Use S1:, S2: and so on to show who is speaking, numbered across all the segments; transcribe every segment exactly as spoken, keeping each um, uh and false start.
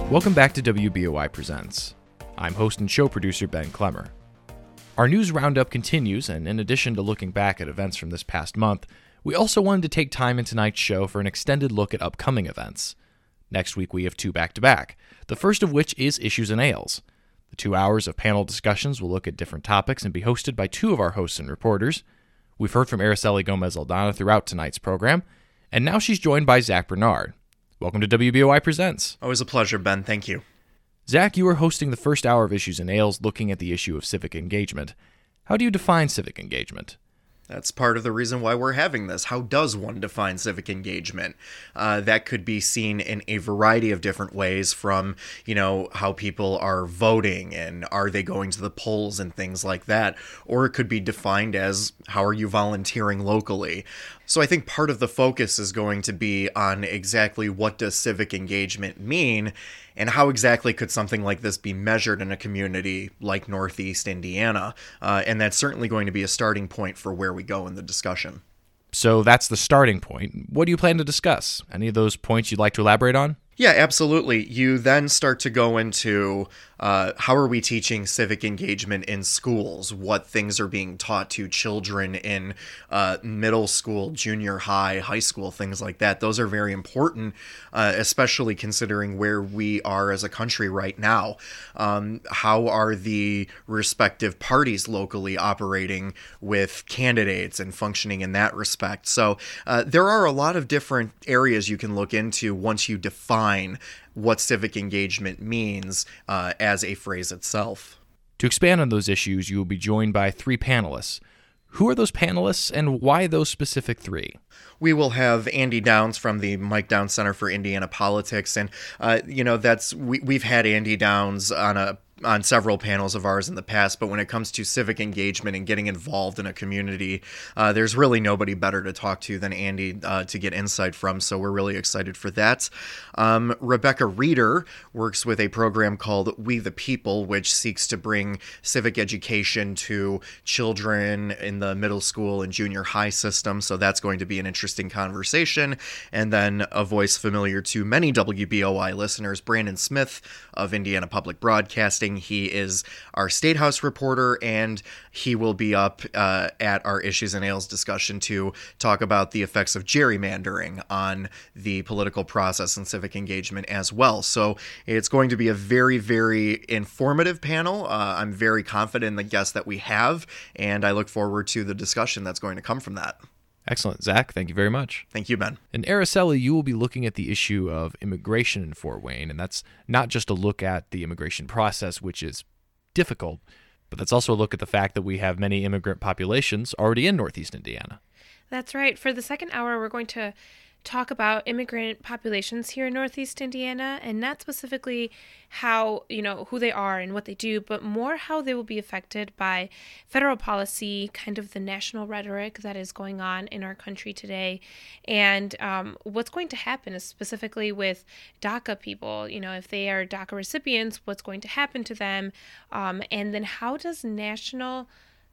S1: Welcome back to W B O I Presents. I'm host and show producer Ben Clemmer. Our news roundup continues, and in addition to looking back at events from this past month, we also wanted to take time in tonight's show for an extended look at upcoming events. Next week we have two back-to-back, the first of which is Issues and Ales. The two hours of panel discussions will look at different topics and be hosted by two of our hosts and reporters. We've heard from Araceli Gomez-Aldana throughout tonight's program, and now she's joined by Zach Bernard. Welcome to W B O I Presents.
S2: Always a pleasure, Ben. Thank you.
S1: Zach, you are hosting the first hour of Issues and Ales looking at the issue of civic engagement. How do you define civic engagement?
S2: That's part of the reason why we're having this. How does one define civic engagement? Uh, that could be seen in a variety of different ways, from, you know, how people are voting and are they going to the polls and things like that. Or it could be defined as, how are you volunteering locally? So I think part of the focus is going to be on exactly what does civic engagement mean, and how exactly could something like this be measured in a community like Northeast Indiana. Uh, and that's certainly going to be a starting point for where we go in the discussion.
S1: So that's the starting point. What do you plan to discuss? Any of those points you'd like to elaborate on?
S2: Yeah, absolutely. You then start to go into uh, how are we teaching civic engagement in schools? What things are being taught to children in uh, middle school, junior high, high school, things like that. Those are very important, uh, especially considering where we are as a country right now. Um, how are the respective parties locally operating with candidates and functioning in that respect? So uh, there are a lot of different areas you can look into once you define what civic engagement means uh, as a phrase itself.
S1: To expand on those issues, you will be joined by three panelists. Who are those panelists, and why those specific three?
S2: We will have Andy Downs from the Mike Downs Center for Indiana Politics, and uh, you know that's we we've had Andy Downs on a on several panels of ours in the past, but when it comes to civic engagement and getting involved in a community, uh, there's really nobody better to talk to than Andy uh, to get insight from, so we're really excited for that. Um, Rebecca Reeder works with a program called We the People, which seeks to bring civic education to children in the middle school and junior high system, so that's going to be an interesting conversation. And then a voice familiar to many W B O I listeners, Brandon Smith of Indiana Public Broadcasting. He is our State House reporter, and he will be up uh, at our Issues and Ales discussion to talk about the effects of gerrymandering on the political process and civic engagement as well. So it's going to be a very, very informative panel. Uh, I'm very confident in the guests that we have, and I look forward to the discussion that's going to come from that.
S1: Excellent. Zach, thank you very much.
S2: Thank you, Ben.
S1: In Araceli, you will be looking at the issue of immigration in Fort Wayne, and that's not just a look at the immigration process, which is difficult, but that's also a look at the fact that we have many immigrant populations already in Northeast Indiana.
S3: That's right. For the second hour, we're going to talk about immigrant populations here in Northeast Indiana, and not specifically how, you know, who they are and what they do, but more how they will be affected by federal policy, kind of the national rhetoric that is going on in our country today, and um, what's going to happen is specifically with DACA people. You know, if they are DACA recipients, what's going to happen to them, um, and then how does national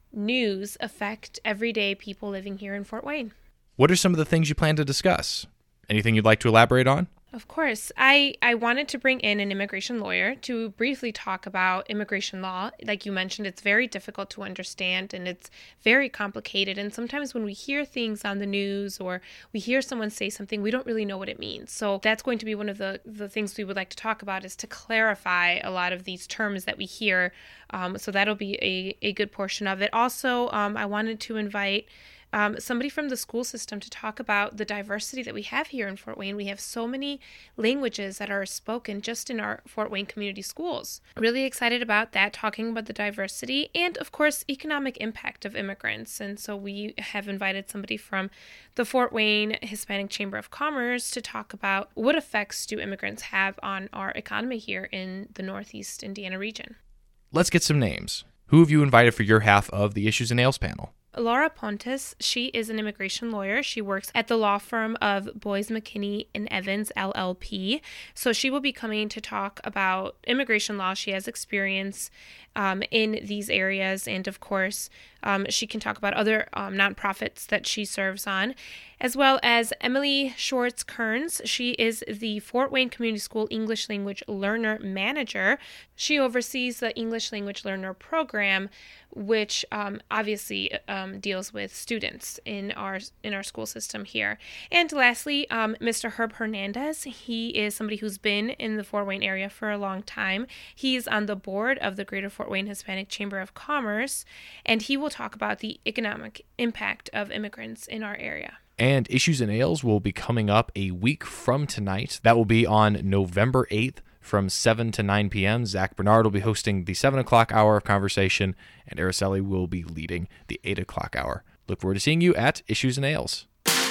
S3: news affect everyday people living here in Fort Wayne?
S1: What are some of the things you plan to discuss? Anything you'd like to elaborate on?
S3: Of course. I, I wanted to bring in an immigration lawyer to briefly talk about immigration law. Like you mentioned, it's very difficult to understand and it's very complicated. And sometimes when we hear things on the news or we hear someone say something, we don't really know what it means. So that's going to be one of the, the things we would like to talk about, is to clarify a lot of these terms that we hear. Um, so that'll be a, a good portion of it. Also, um, I wanted to invite Um, somebody from the school system to talk about the diversity that we have here in Fort Wayne. We have so many languages that are spoken just in our Fort Wayne community schools. Really excited about that, talking about the diversity and, of course, economic impact of immigrants. And so we have invited somebody from the Fort Wayne Hispanic Chamber of Commerce to talk about what effects do immigrants have on our economy here in the Northeast Indiana region.
S1: Let's get some names. Who have you invited for your half of the Issues and Ales panel?
S3: Laura Pontes, she is an immigration lawyer. She works at the law firm of Boyes, McKinney and Evans, L L P. So she will be coming to talk about immigration law. She has experience um, in these areas. And of course, um, she can talk about other um, nonprofits that she serves on, as well as Emily Schwartz Kearns. She is the Fort Wayne Community School English Language Learner Manager. She oversees the English Language Learner Program, which um, obviously um, deals with students in our in our school system here. And lastly, um, Mister Herb Hernandez. He is somebody who's been in the Fort Wayne area for a long time. He's on the board of the Greater Fort Wayne Hispanic Chamber of Commerce, and he will talk about the economic impact of immigrants in our area.
S1: And Issues and Ales will be coming up a week from tonight. That will be on November eighth from seven to nine p.m. Zach Bernard will be hosting the seven o'clock hour of conversation, and Araceli will be leading the eight o'clock hour. Look forward to seeing you at Issues and Ales.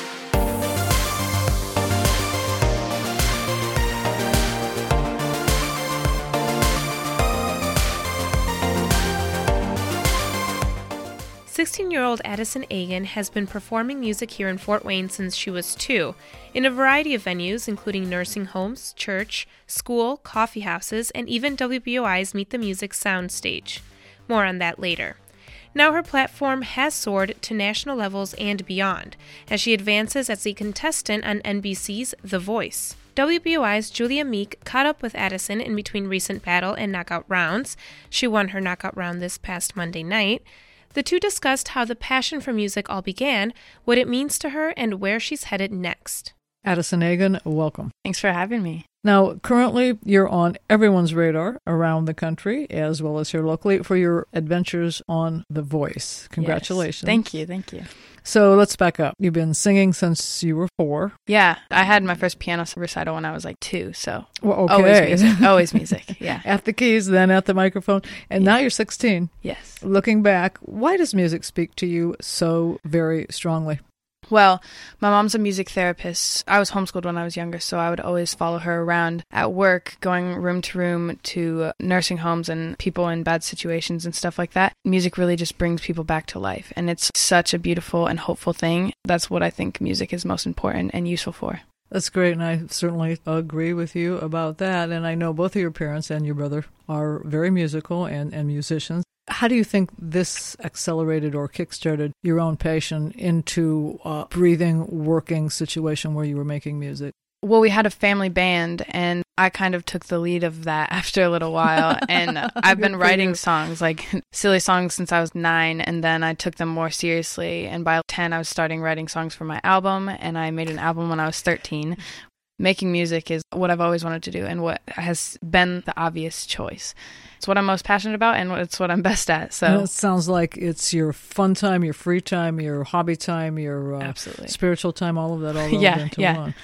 S3: sixteen-year-old Addison Agan has been performing music here in Fort Wayne since she was two, in a variety of venues, including nursing homes, church, school, coffee houses, and even W B O I's Meet the Music soundstage. More on that later. Now her platform has soared to national levels and beyond, as she advances as a contestant on N B C's The Voice. W B O I's Julia Meek caught up with Addison in between recent battle and knockout rounds. She won her knockout round this past Monday night. The two discussed how the passion for music all began, what it means to her, and where she's headed next.
S4: Addison Agan, welcome.
S5: Thanks for having me.
S4: Now, currently, you're on everyone's radar around the country, as well as here locally, for your adventures on The Voice. Congratulations.
S5: Yes. Thank you, thank you.
S4: So let's back up. You've been singing since you were four.
S5: Yeah, I had my first piano recital when I was like two, so
S4: well, okay.
S5: always music. Always music, yeah.
S4: At the keys, then at the microphone, and
S5: yeah.
S4: Now you're sixteen.
S5: Yes.
S4: Looking back, why does music speak to you so very strongly?
S5: Well, my mom's a music therapist. I was homeschooled when I was younger, so I would always follow her around at work, going room to room to nursing homes and people in bad situations and stuff like that. Music really just brings people back to life, and it's such a beautiful and hopeful thing. That's what I think music is most important and useful for.
S4: That's great, and I certainly agree with you about that. And I know both of your parents and your brother are very musical and, and musicians. How do you think this accelerated or kickstarted your own passion into a breathing, working situation where you were making music?
S5: Well, we had a family band, and I kind of took the lead of that after a little while. And I've been writing songs, like silly songs, since I was nine, and then I took them more seriously. And by ten, I was starting writing songs for my album, and I made an album when I was thirteen. Making music is what I've always wanted to do and what has been the obvious choice. It's what I'm most passionate about, and it's what I'm best at. So
S4: and it sounds like it's your fun time, your free time, your hobby time, your uh,
S5: Absolutely.
S4: spiritual time, all of that, all rolled
S5: yeah,
S4: into
S5: yeah.
S4: one.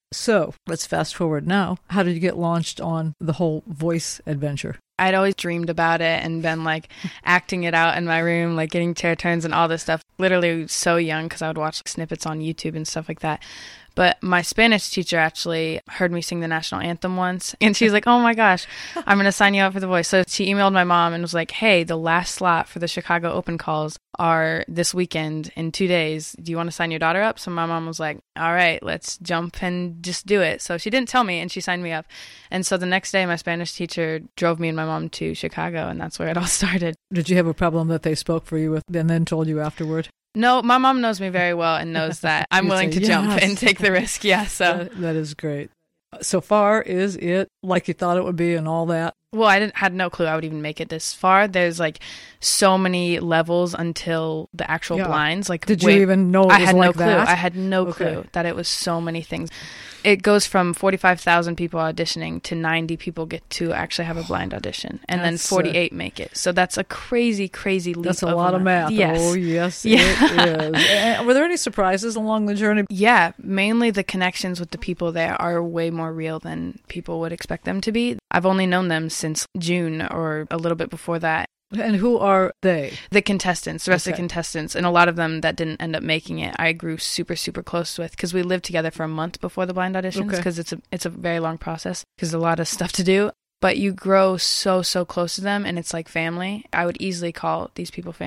S4: So let's fast forward now. How did you get launched on the whole voice adventure?
S5: I'd always dreamed about it and been like acting it out in my room, like getting chair turns and all this stuff. Literally so young, because I would watch snippets on YouTube and stuff like that. But my Spanish teacher actually heard me sing the national anthem once, and she's like, oh my gosh, I'm going to sign you up for The Voice. So she emailed my mom and was like, hey, the last slot for the Chicago Open Calls are this weekend in two days. Do you want to sign your daughter up? So my mom was like, all right, let's jump and just do it. So she didn't tell me, and she signed me up. And so the next day, my Spanish teacher drove me and my mom to Chicago, and that's where it all started.
S4: Did you have a problem that they spoke for you with and then told you afterward?
S5: No, my mom knows me very well and knows that I'm willing
S4: say,
S5: to jump
S4: yes.
S5: and take the risk. Yeah, so
S4: that, that is great. So far, is it like you thought it would be and all that?
S5: Well, I didn't, had no clue I would even make it this far. There's like so many levels until the actual
S4: yeah.
S5: blinds. Like,
S4: did
S5: wait,
S4: you even know it
S5: I
S4: was
S5: had
S4: like
S5: no clue.
S4: that?
S5: I had no
S4: okay.
S5: clue that it was so many things. It goes from forty-five thousand people auditioning to ninety people get to actually have a blind audition, and
S4: that's,
S5: then forty-eight uh, make it. So that's a crazy, crazy leap.
S4: That's a
S5: of
S4: lot of math.
S5: Yes.
S4: Oh, yes,
S5: yeah.
S4: it is. And were there any surprises along the journey?
S5: Yeah, mainly the connections with the people there are way more real than people would expect them to be. I've only known them since June or a little bit before that.
S4: And who are they?
S5: The contestants, the rest
S4: okay.
S5: of the contestants, and a lot of them that didn't end up making it, I grew super, super close with, because we lived together for a month before the blind auditions, because okay. it's a it's a very long process, because there's a lot of stuff to do. But you grow so, so close to them, and it's like family. I would easily call these people family.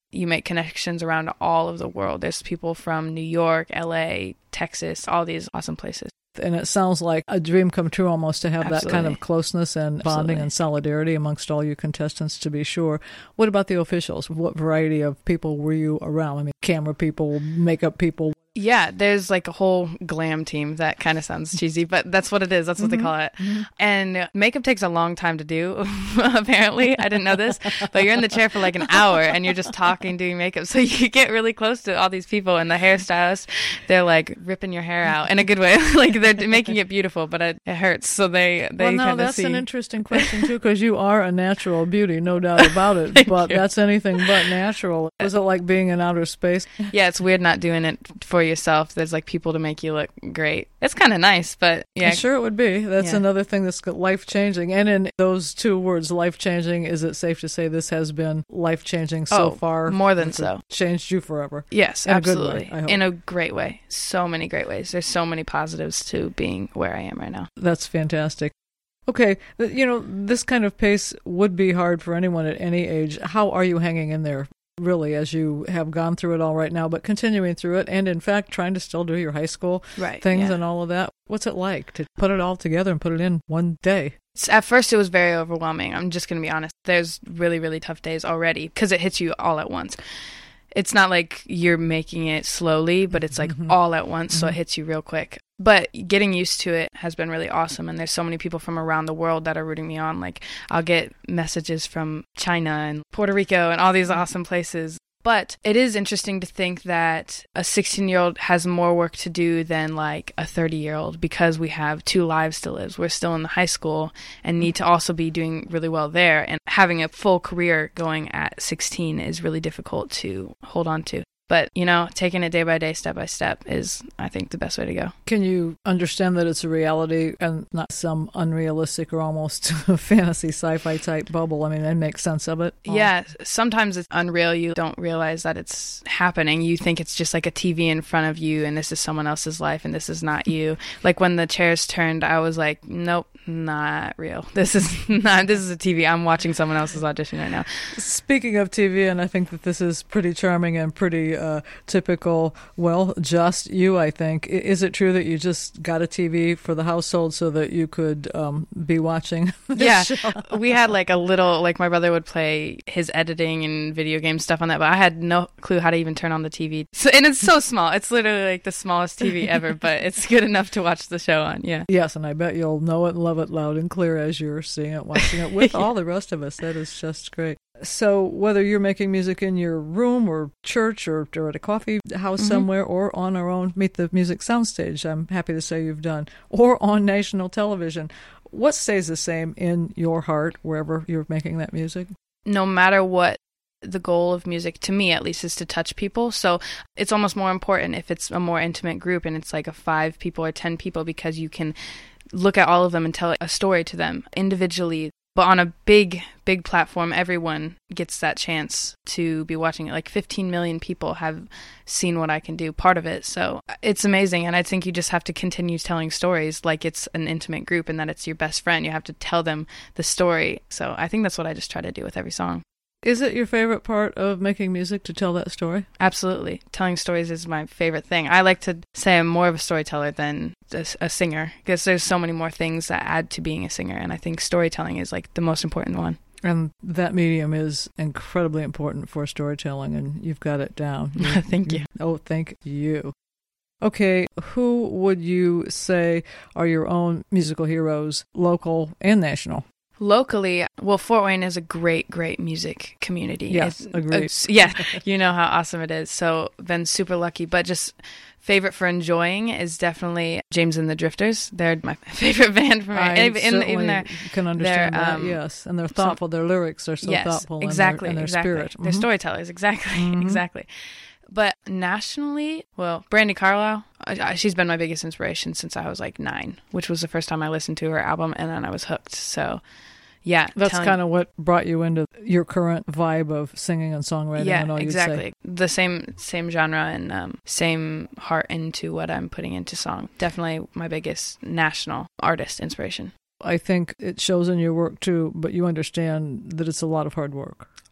S5: you make connections around all of the world. There's people from New York, L A, Texas, all these awesome places.
S4: And it sounds like a dream come true almost to have
S5: Absolutely.
S4: that kind of closeness and bonding
S5: Absolutely.
S4: and solidarity amongst all you contestants, to be sure. What about the officials? What variety of people were you around? I mean, camera people, makeup people.
S5: Yeah, there's like a whole glam team. That kind of sounds cheesy, but that's what it is. That's what
S4: Mm-hmm.
S5: they call it. Mm-hmm. And makeup takes a long time to do, apparently. I didn't know this, but you're in the chair for like an hour and you're just talking, doing makeup. So you get really close to all these people, and the hairstylists, they're like ripping your hair out in a good way. Like they're making it beautiful, but it, it hurts. So they, they
S4: well, no,
S5: kind of
S4: that's
S5: see.
S4: an interesting question, too, because you are a natural beauty, no doubt about it. But
S5: you.
S4: that's anything but natural. Was it like being in outer space?
S5: Yeah, it's weird not doing it for yourself. There's like people to make you look great. It's kind of nice, but yeah.
S4: I'm sure it would be. That's
S5: Yeah.
S4: another thing that's life-changing. And in those two words, life-changing, is it safe to say this has been life-changing so
S5: Oh,
S4: far?
S5: more than
S4: It's
S5: so.
S4: Changed you forever.
S5: Yes,
S4: In a good
S5: absolutely.
S4: way, I hope.
S5: In a great way. So many great ways. There's so many positives to being where I am right now.
S4: That's fantastic. Okay, th- you know, this kind of pace would be hard for anyone at any age. How are you hanging in there, really, as you have gone through it all right now, but continuing through it, and in fact, trying to still do your high school
S5: Right.
S4: things
S5: yeah.
S4: and all of that? What's it like to put it all together and put it in one day?
S5: It's- At first, it was very overwhelming. I'm just going to be honest. There's really, really tough days already because it hits you all at once. It's not like you're making it slowly, but it's like
S4: Mhm.
S5: all at once, so
S4: Mhm.
S5: it hits you real quick. But getting used to it has been really awesome, and there's so many people from around the world that are rooting me on. Like, I'll get messages from China and Puerto Rico and all these awesome places. But it is interesting to think that a sixteen-year-old has more work to do than like a thirty-year-old because we have two lives to live. We're still in the high school and need to also be doing really well there. And having a full career going at sixteen is really difficult to hold on to. But, you know, taking it day by day, step by step is, I think, the best way to go.
S4: Can you understand that it's a reality and not some unrealistic or almost fantasy sci-fi type bubble? I mean, and make sense of it?
S5: Yeah, sometimes it's unreal. You don't realize that it's happening. You think it's just like a T V in front of you and this is someone else's life and this is not you. Like when the chairs turned, I was like, nope, not real. This is not, this is a T V. I'm watching someone else's audition right now.
S4: Speaking of T V, and I think that this is pretty charming and pretty uh, typical, well, just you, I think. I- Is it true that you just got a T V for the household so that you could um, be watching this
S5: Yeah,
S4: show?
S5: we had like a little, like my brother would play his editing and video game stuff on that, but I had no clue how to even turn on the T V. So, and it's so small. It's literally like the smallest T V ever, but it's good enough to watch the show on. Yeah.
S4: Yes, and I bet you'll know it and love it loud and clear as you're seeing it, watching it with
S5: Yeah.
S4: all the rest of us. That is just great. So whether you're making music in your room or church or, or at a coffee house
S5: Mhm.
S4: somewhere or on our own Meet the Music soundstage, I'm happy to say you've done, or on national television, what stays the same in your heart wherever you're making that music?
S5: No matter what the goal of music, to me at least, is to touch people. So it's almost more important if it's a more intimate group and it's like a five people or ten people, because you can look at all of them and tell a story to them individually. But on a big, big platform, everyone gets that chance to be watching it. Like fifteen million people have seen what I can do, part of it. So it's amazing. And I think you just have to continue telling stories like it's an intimate group and that it's your best friend. You have to tell them the story. So I think that's what I just try to do with every song.
S4: Is it your favorite part of making music to tell that story?
S5: Absolutely. Telling stories is my favorite thing. I like to say I'm more of a storyteller than a, a singer, because there's so many more things that add to being a singer. And I think storytelling is like the most important one.
S4: And that medium is incredibly important for storytelling, and you've got it down.
S5: Thank you.
S4: Oh, thank you. Okay, who would you say are your own musical heroes, local and national?
S5: Locally, well, Fort Wayne is a great, great music community.
S4: Yes,
S5: It's-
S4: agreed.
S5: uh, yeah, you know how awesome it is. So been super lucky. But just favorite for enjoying is definitely James and the Drifters. They're my favorite band for me.
S4: I
S5: even,
S4: certainly
S5: even their,
S4: can understand
S5: their,
S4: that,
S5: um,
S4: yes. And they're thoughtful. Their lyrics are so
S5: yes,
S4: thoughtful
S5: exactly,
S4: in their, in their
S5: exactly.
S4: spirit.
S5: They're
S4: Mhm.
S5: storytellers, exactly,
S4: Mhm.
S5: exactly. But nationally, well, Brandi Carlile, I, I, she's been my biggest inspiration since I was like nine, which was the first time I listened to her album, and then I was hooked. So, yeah.
S4: That's
S5: telling-
S4: kind of what brought you into your current vibe of singing and songwriting
S5: yeah,
S4: and all
S5: exactly.
S4: you'd say.
S5: The same same genre and um, same heart into what I'm putting into song. Definitely my biggest national artist inspiration.
S4: I think it shows in your work too, but you understand that it's a lot of hard work.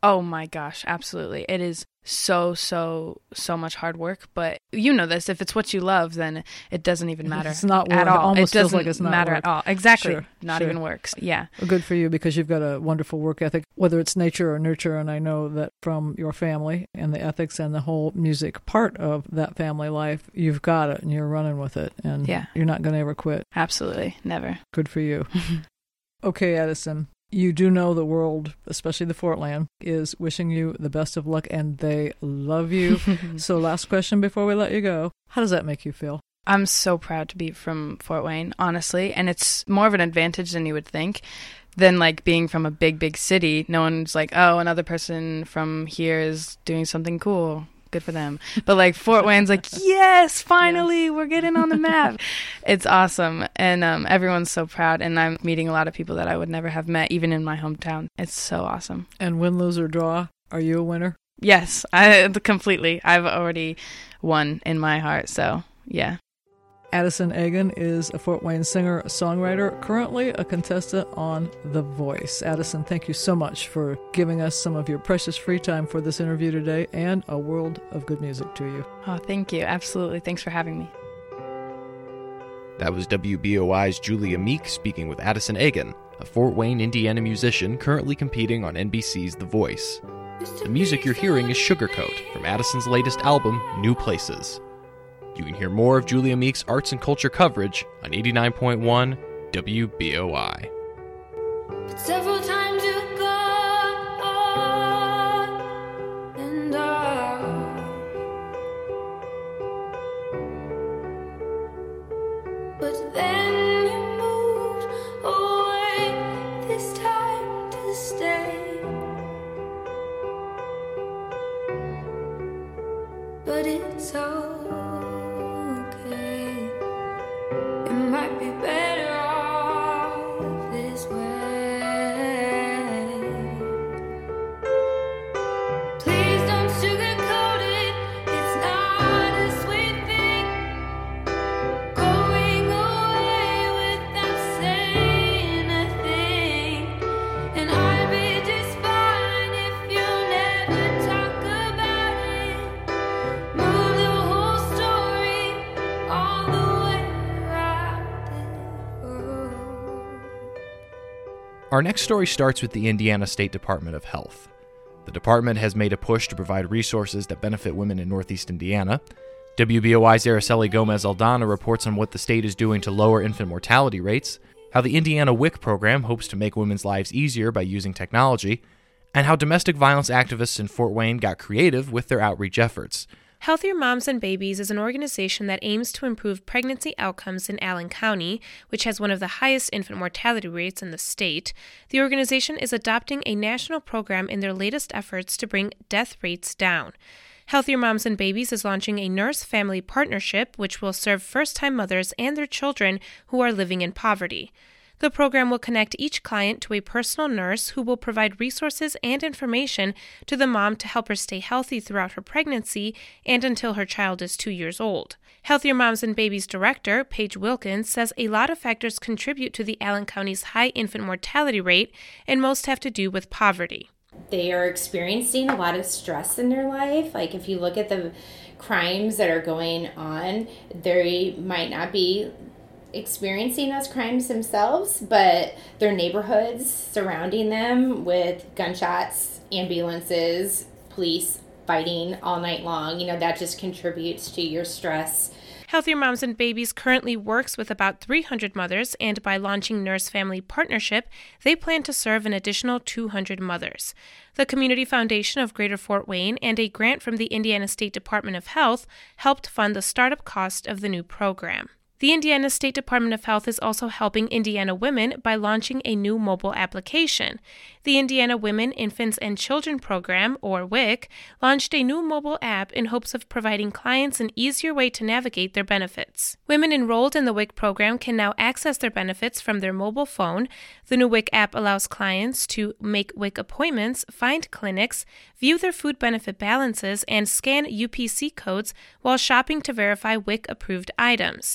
S5: Oh my gosh, absolutely. It is so, so, so much hard work. But you know this, if it's what you love, then it doesn't even matter.
S4: It's not
S5: at
S4: work.
S5: all.
S4: It almost
S5: it doesn't
S4: feels like it's not
S5: matter
S4: work.
S5: at all. Exactly.
S4: Sure,
S5: not
S4: sure.
S5: even works. Yeah.
S4: Well, good for you, because you've got a wonderful work ethic, whether it's nature or nurture. And I know that from your family and the ethics and the whole music part of that family life, you've got it and you're running with it. And
S5: Yeah.
S4: you're not going to ever quit.
S5: Absolutely. Never.
S4: Good for you. Okay, Addison. You do know the world, especially the Fortland, is wishing you the best of luck, and they love you. So last question before we let you go. How does that make you feel?
S5: I'm so proud to be from Fort Wayne, honestly. And it's more of an advantage than you would think. Than like being from a big, big city. No one's like, oh, another person from here is doing something cool. Good for them. But like Fort Wayne's like, yes, finally, yes. We're getting on the map. It's awesome. And um, everyone's so proud. And I'm meeting a lot of people that I would never have met, even in my hometown. It's so awesome.
S4: And win, lose, or draw, are you a winner?
S5: Yes, I completely. I've already won in my heart. So, yeah.
S4: Addison Egan is a Fort Wayne singer-songwriter, currently a contestant on The Voice. Addison, thank you so much for giving us some of your precious free time for this interview today, and a world of good music to you.
S5: Oh, thank you. Absolutely. Thanks for having me.
S1: That was W B O I's Julia Meek speaking with Addison Egan, a Fort Wayne, Indiana musician currently competing on N B C's The Voice. The music you're hearing is Sugarcoat from Addison's latest album, New Places. You can hear more of Julia Meek's arts and culture coverage on eighty-nine point one W B O I.
S6: But several times you've gone on and on, but then you moved away, this time to stay. But it's all might be better off this way. Please don't sugarcoat it, it's not a sweet thing. Going away without saying a thing. And I'd be just fine if you never talk about it. Move the whole story all the way.
S1: Our next story starts with the Indiana State Department of Health. The department has made a push to provide resources that benefit women in Northeast Indiana. W B O I's Araceli Gomez-Aldana reports on what the state is doing to lower infant mortality rates, how the Indiana W I C program hopes to make women's lives easier by using technology, and how domestic violence activists in Fort Wayne got creative with their outreach efforts.
S3: Healthier Moms and Babies is an organization that aims to improve pregnancy outcomes in Allen County, which has one of the highest infant mortality rates in the state. The organization is adopting a national program in their latest efforts to bring death rates down. Healthier Moms and Babies is launching a nurse-family partnership, which will serve first-time mothers and their children who are living in poverty. The program will connect each client to a personal nurse who will provide resources and information to the mom to help her stay healthy throughout her pregnancy and until her child is two years old. Healthier Moms and Babies director, Paige Wilkins, says a lot of factors contribute to the Allen County's high infant mortality rate, and most have to do with poverty.
S7: They are experiencing a lot of stress in their life. Like if you look at the crimes that are going on, they might not be experiencing those crimes themselves, but their neighborhoods surrounding them with gunshots, ambulances, police fighting all night long, you know, that just contributes to your stress.
S3: Healthier Moms and Babies currently works with about three hundred mothers, and by launching Nurse Family Partnership, they plan to serve an additional two hundred mothers. The Community Foundation of Greater Fort Wayne and a grant from the Indiana State Department of Health helped fund the startup cost of the new program. The Indiana State Department of Health is also helping Indiana women by launching a new mobile application. The Indiana Women, Infants, and Children Program, or W I C, launched a new mobile app in hopes of providing clients an easier way to navigate their benefits. Women enrolled in the W I C program can now access their benefits from their mobile phone. The new W I C app allows clients to make W I C appointments, find clinics, view their food benefit balances, and scan U P C codes while shopping to verify W I C-approved items.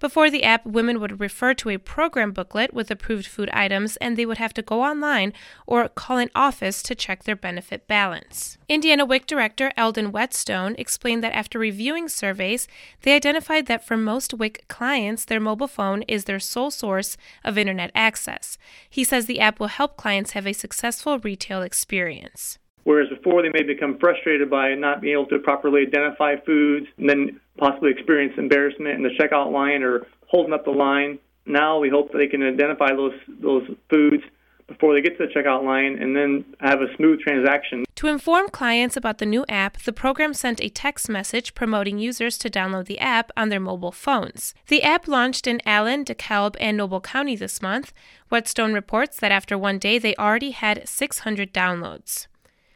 S3: Before the app, women would refer to a program booklet with approved food items, and they would have to go online or call an office to check their benefit balance. Indiana W I C Director Eldon Whetstone explained that after reviewing surveys, they identified that for most W I C clients, their mobile phone is their sole source of internet access. He says the app will help clients have a successful retail experience.
S8: Whereas before they may become frustrated by not being able to properly identify foods and then possibly experience embarrassment in the checkout line or holding up the line. Now we hope that they can identify those those foods before they get to the checkout line and then have a smooth transaction.
S3: To inform clients about the new app, the program sent a text message promoting users to download the app on their mobile phones. The app launched in Allen, DeKalb, and Noble County this month. Whetstone reports that after one day, they already had six hundred downloads.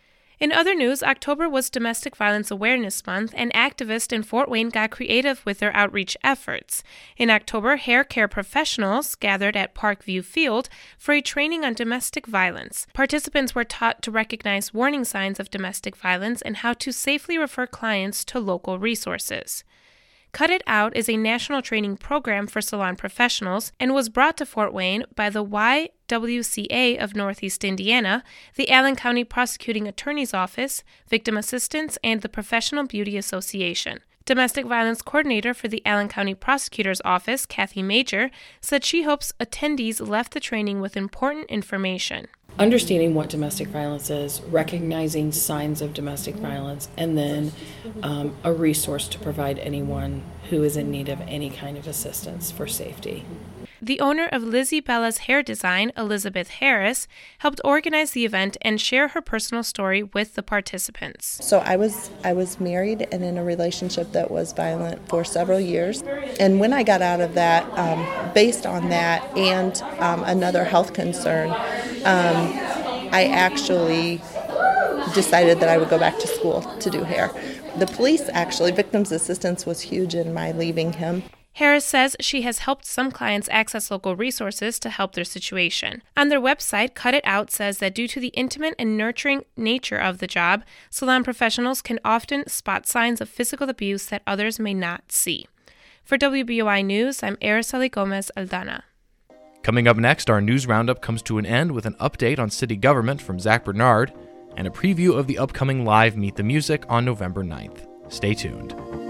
S3: In other news, October was Domestic Violence Awareness Month, and activists in Fort Wayne got creative with their outreach efforts. In October, hair care professionals gathered at Parkview Field for a training on domestic violence. Participants were taught to recognize warning signs of domestic violence and how to safely refer clients to local resources. Cut It Out is a national training program for salon professionals and was brought to Fort Wayne by the Y W C A of Northeast Indiana, the Allen County Prosecuting Attorney's Office, Victim Assistance, and the Professional Beauty Association. Domestic violence coordinator for the Allen County Prosecutor's Office, Kathy Major, said she hopes attendees left the training with important information.
S9: Understanding what domestic violence is, recognizing signs of domestic violence, and then um, a resource to provide anyone who is in need of any kind of assistance for safety.
S3: The owner of Lizzie Bella's Hair Design, Elizabeth Harris, helped organize the event and share her personal story with the participants.
S10: So I was I was married and in a relationship that was violent for several years. And when I got out of that, um, based on that and um, another health concern, um, I actually decided that I would go back to school to do hair. The police, actually, victims assistance was huge in my leaving him.
S3: Harris says she has helped some clients access local resources to help their situation. On their website, Cut It Out says that due to the intimate and nurturing nature of the job, salon professionals can often spot signs of physical abuse that others may not see. For W B O I News, I'm Araceli Gomez Aldana.
S1: Coming up next, our news roundup comes to an end with an update on city government from Zach Bernard and a preview of the upcoming live Meet the Music on November ninth. Stay tuned.